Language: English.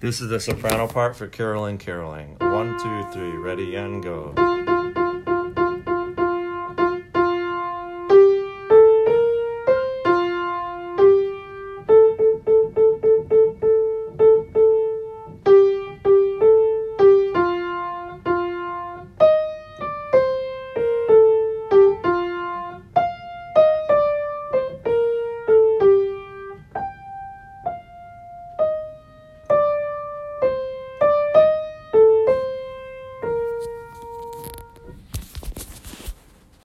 This is the soprano part for caroling, caroling. 1, 2, 3, ready and go.